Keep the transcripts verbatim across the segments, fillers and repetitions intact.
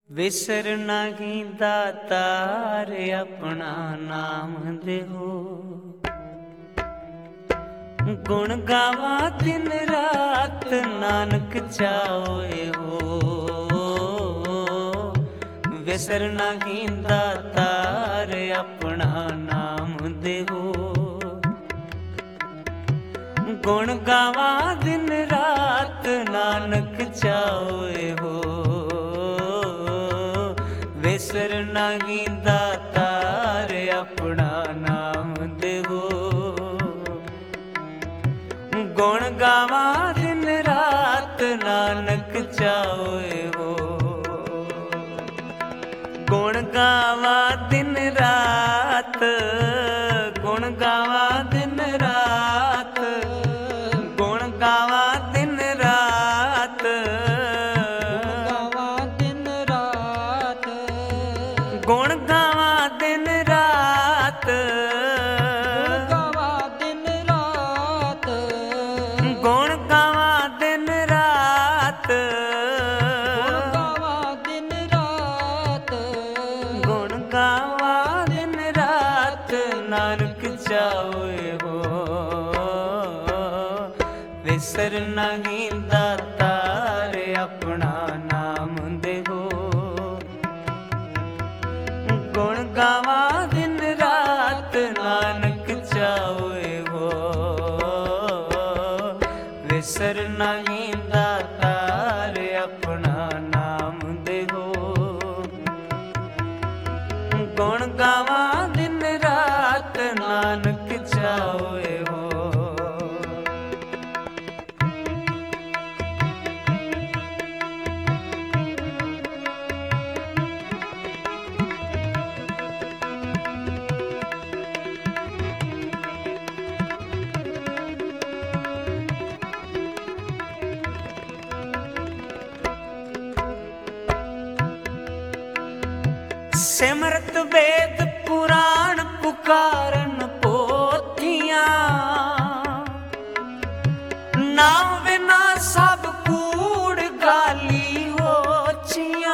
विसर नहीं दातार अपना नाम देहो। गुण गावा दिन रात नानक चाओए हो। विसर नहीं दातार अपना नाम देहो। गुण गावा दिन रात नानक चाओए हो। विसर नहीं दातार अपना नाम देवो। गुण गावा दिन रात नानक चाओए हो। गुण गावा दिन रात, गुण गावा दिन रात, गुण गावा दिन रात, गुण गावा दिन रात, गुण गावा दिन रात, गुण गावा दिन रात नानक चाओए हो। विसर नहीं दातार अपना नाम देहो। गुण गावा दिन रात नानक चाओए हो। विसर नहीं दातार अपना नाम देहो। गुण गावा दिन रात नानक चाओए हो। सिमरत वेद पुराण पुकारन पोथियां। नाम बिना सब कूड़ गाली होचियां।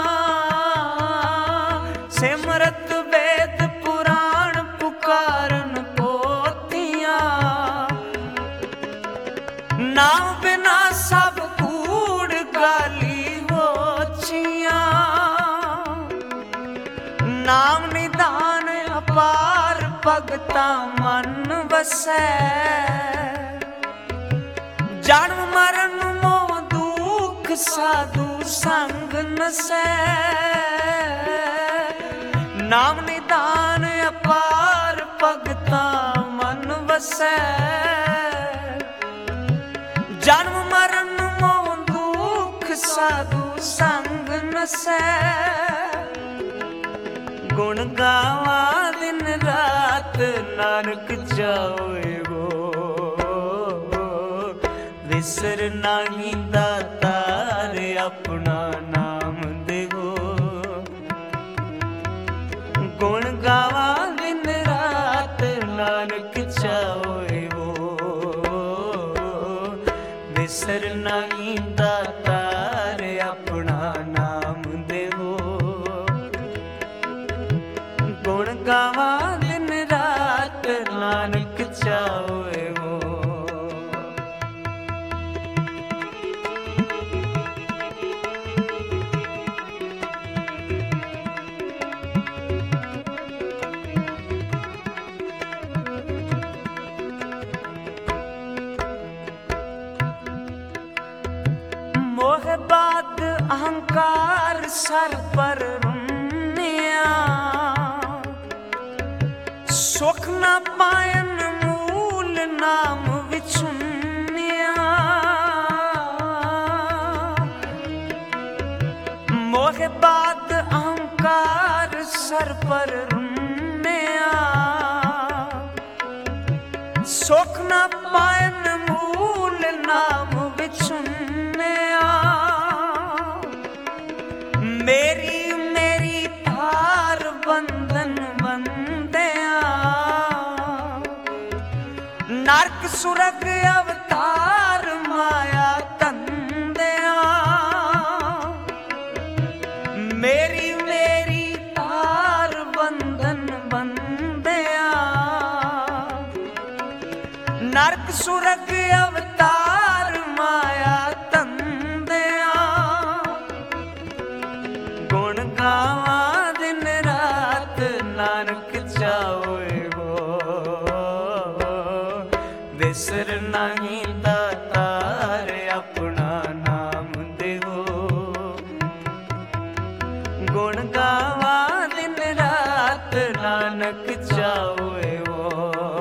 सिमरत वेद पुराण पुकारन पोथियां। नाम बिना सब कूड़ गाली होचियां। नाम निदान अपार भगता मन वसै। जन्म मरण मोह दुख साधु संग नसै। नाम निदान अपार भगता मन वसै। जन्म मरण मोह दुख साधु संग नसै। गुण गावा दिन रात नानक चाओए हो। विसर नहीं दातार अपना नाम देहो। गुण गावा दिन रात नानक चाओए हो। विसर नहीं दातार अपना नाम देहो। गुण गावा दिन रात नानक चाओए हो। मोह बात अहंकार सर पर रुनिया। सुख न पायन मूल नाम विचुनिया। मोह बात अहंकार सर पर रुनिया। सुख न पायन मूल नाम विचुनिया। मेरी मेरी भार बंधन बंदिया। नरक सुरग अवतार माया तंदिया। मेरी मेरी तार बंधन बंदिया नरक सुरग अवतार माया तंदिया गुण गावा दिन रात नानक चावे हो विसर नहीं दातार अपना नाम देहो गुण गावा दिन रात नानक चावे हो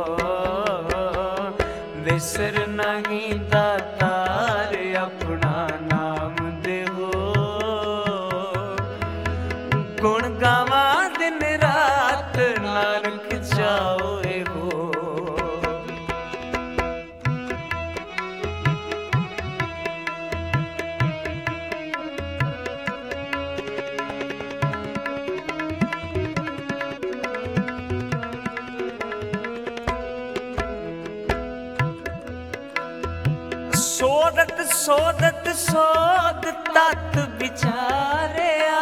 विसर नहीं दातार अपना नाम देहो गुण गावा दिन रात नानक चावे हो। सोदत सोदत सोद तत विचारिया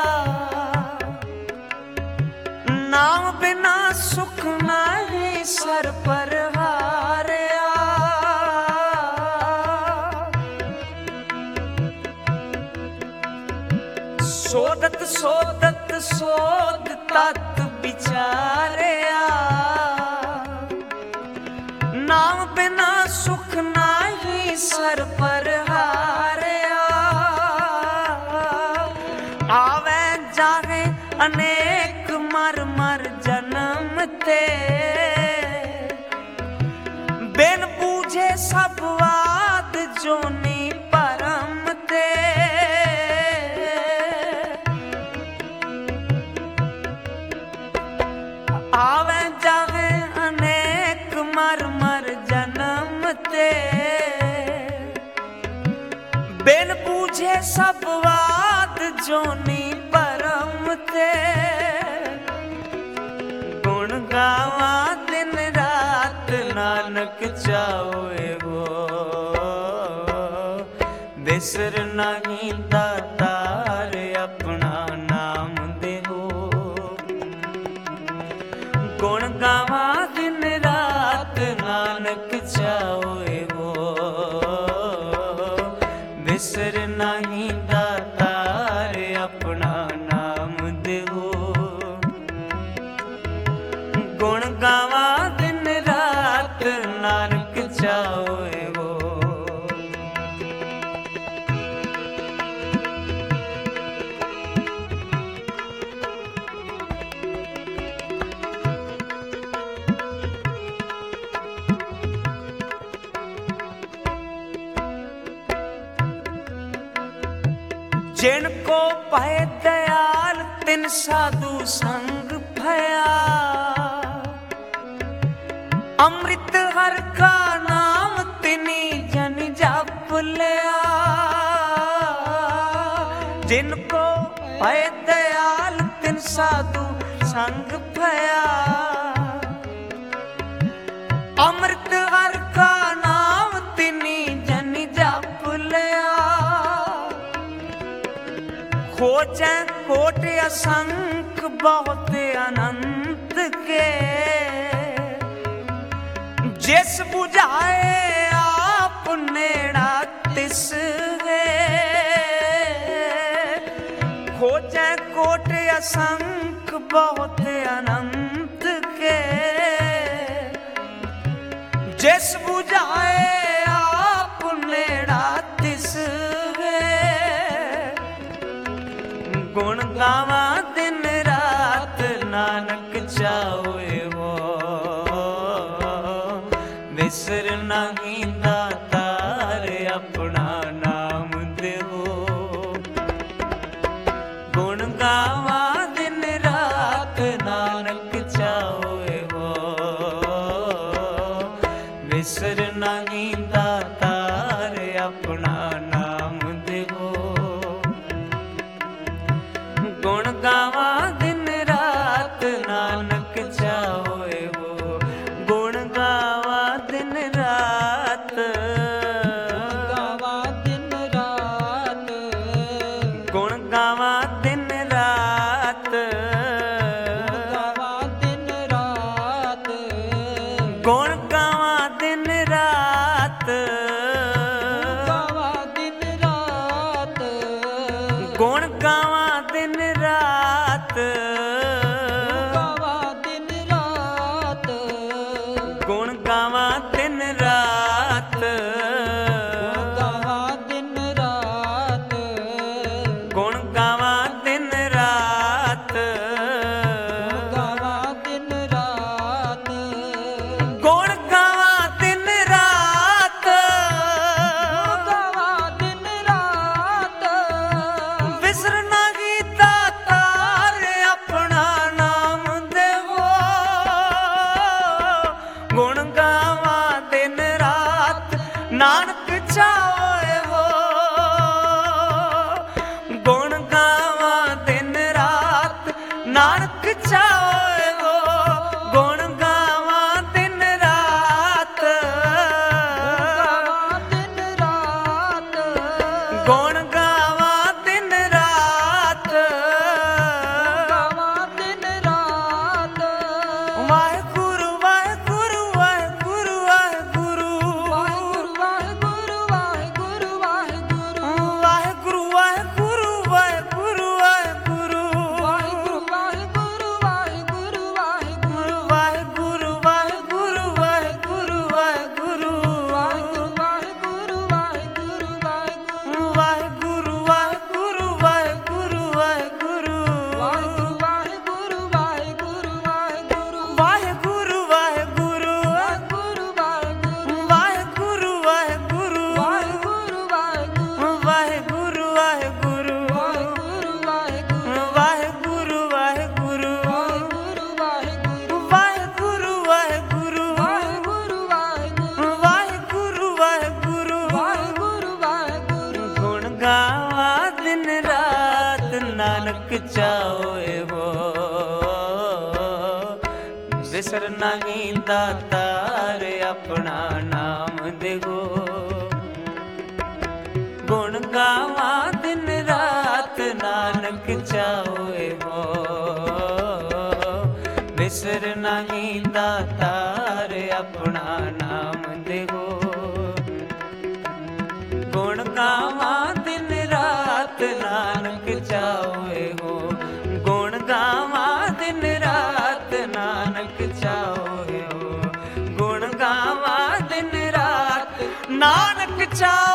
नाम बिना सुख नहीं सर पर हारिया सोदत सोदत सोद तत विचारिया नाम बिना सुख नाही सर पर हारिया आवे जाने अनेक मर मर जन्म ते बिन बूझे सब वाद जोनी परम ते आवे जावे अनेक मर मर जन्म ते बिन पूछे सब वाद जोनी परम ते गुण गावा दिन रात नानक चावे हो विसर नहीं दातार अपना नाम देहो गुण गावा दिन रात नानक चावे हो विसर नहीं दातार अपना नाम देहो गुण गावा दिन रात नानक चावे हो। जिनको पाए दयाल तिन साधु संग भया अमृत हर का नाम तिनी जन जप लिया जिनको पाए दयाल तिन साधु संग भया अमृत हर का नाम तिनी जन जप लिया खोजे कोट असंख बहुत अनंत के जिस बुझाए आप नेड़ा तिस है खोजे कोट असंख बहुत अनंत के जिस बुझाए आप नेड़ा तिस गुण गावा दिन रात नानक चावे हो विसर नहीं दातार अपना नाम देहो गुण गावा दिन रात नानक चावे हो विसर नहीं दातार अपना नाम देहो गुण गावा दिन रात नानक चावे हो गुण गावा दिन रात गावा दिन रात गुण गावा दिन रात दिन रात, गावा दिन रात, गुण गावा दिन रात, गावा दिन रात, गुण गावा दिन रात, गावा दिन रात, गुण गावा दिन रात, गावा दिन रात, विसरना गीता तार अपना नाम देवो, गुण गावा दिन रात नानक चाहे हो, गुण गावा दिन रात नानक चाहे हो, गुण गावा दिन रात, गावा दिन रात, गुण गावा दिन रात, गावा दिन रात, वाहेगुरु वाहेगुरु वाहेगुरु वाहेगुरु वाहेगुरु वाहेगुरु वाहेगुरु वाहेगुरु, वाहेगुरु वाहेगुरु वाहेगुरु वाहेगुरु वाहेगुरु वाहेगुरु वाहेगुरु वाहेगुरु, वाहेगुरु वाहेगुरु वाहेगुरु वाहेगुरु वाहेगुरु वाहेगुरु वाहेगुरु वाहेगुरु, वाहेगुरु वाहेगुरु वाहेगुरु वाहेगुरु वाहेगुरु वाहेगुरु वाहेगुरु वाहेगुरु, वाहेगुरु वाहेगुरु वाहेगुरु वाहेगुरु, वाहेगुरु वाहेगुरु वाहेगुरु वाहेगुरु, वाहेगुरु वाहेगुरु वाहेगुरु वाहेगुरु, वाहेगुरु वाहेगुरु वाहेगुरु वाहेगुरु, वाहेगुरु वाहेगुरु वाहेगुरु वाहेगुरु, वाहेगुरु वाहेगुरु वाहेगुरु वाहेगुरु, गुण गावा दिन रात नानक चाहे हो, विसर नहीं दातार अपना नाम देवो, गुण गावा दिन रात नानक चाहे हो, विसर नहीं दातार अपना नाम देवो, गुण गावा दिन रात नानक चाहे हो, गुण गावा दिन रात नानक चाहे हो, गुण गावा दिन रात नानक चाहे